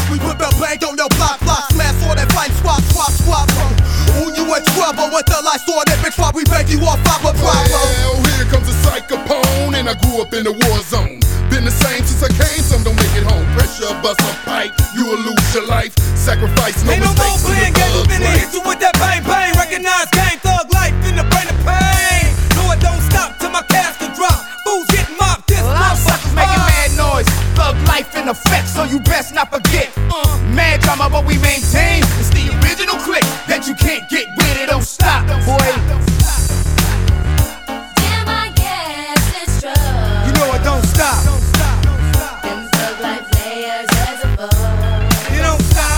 We put the bang on your block, smash all that fight, swap. Ooh, you in trouble with the light sword, that bitch, why we beg you off our Bravo. Well, here comes a psychopone, and I grew up in the war zone. Been the same since I came, some don't make it home. Pressure, bust a pipe, you will lose your life. Sacrifice, no ain't mistakes. No more playing games, we finna hit you with that bang. Recognize game, thug life in the brain of pain. No, it don't stop till my casket drop. Fools get mopped, this suckers making mad noise. Thug life in effect, so you best not forget. Mad drama, but we maintain. It's the original click that you can't get with it. Don't stop, boy. Damn, I guess it's true. You know it don't stop. Them thug life players as a foe. You don't stop.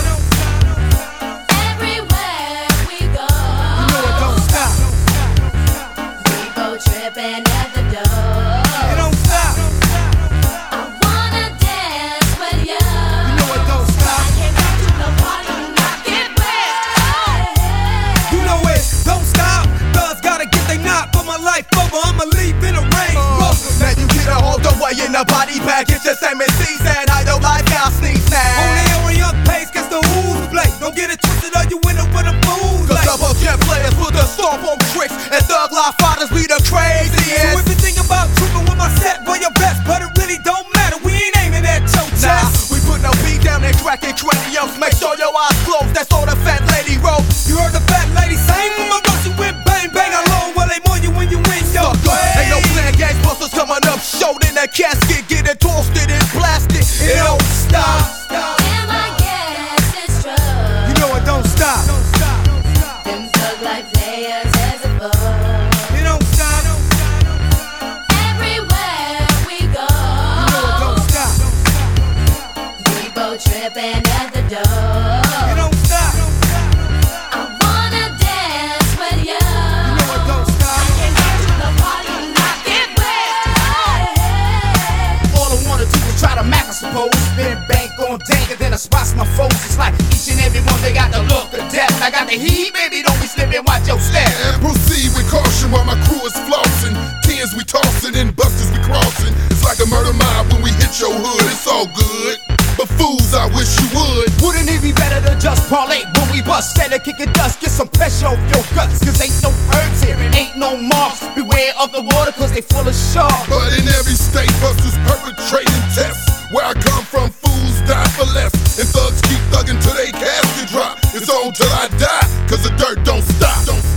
Everywhere we go. You know it don't stop. People tripping at the door. You don't stop. I wanna dance with you. You know it don't stop. I can't go to the party, knock it wet. You know it don't stop. Thugs gotta get they knock for my life over. I'ma leave in a rain. Now you get a hold away in the body bag. Get your same season. I don't like how sneeze now. On the hurry up pace, catch the who's play. Don't get it twisted or you end up with a fool. Cause double jet players with the stomp on tricks, and thug life fighters be the craziest. So if you think about trooping with my set, boy, your best, but it really don't matter. We ain't aiming at your chest. Nah, we put no beat down and cracking craniums. Make sure your eyes closed. That's all the fat lady wrote. You heard the fat lady sing when my rush you went bang bang alone while they mourn you when you win your grave. Ain't no playing games, busters coming up short in that casket, getting toasted and blasted. It don't stop. Damn, I guess it's true. You know it don't stop. Them thug life players as a foe. You don't stop. Everywhere we go. You know it don't stop. People tripping at the door. You don't stop. I wanna dance with you. You know it don't stop. I can't go to the party, knock it wet. All I wanna do is try to mac, I suppose. Then bank on dank and then I spots my foes. It's like each and every one, they got the look of death. I got the heat, baby, don't be slipping, watch your step. And proceed with caution while my crew is flossing. Tens we tossing and busters we crossing. It's like a murder mob when we hit your hood. It's all good, but fools, I wish you would. Wouldn't it be better to just parlay when we bust? Instead of kicking dust, get some pressure off your guts. Cause ain't no herbs here, ain't no marks. Beware of the water, cause they full of sharks. But in every state, busters perpetrating tests. Where I come from, fools die for less. And thugs keep thugging till they casket drop. It's on till I die, cause the dirt don't stop.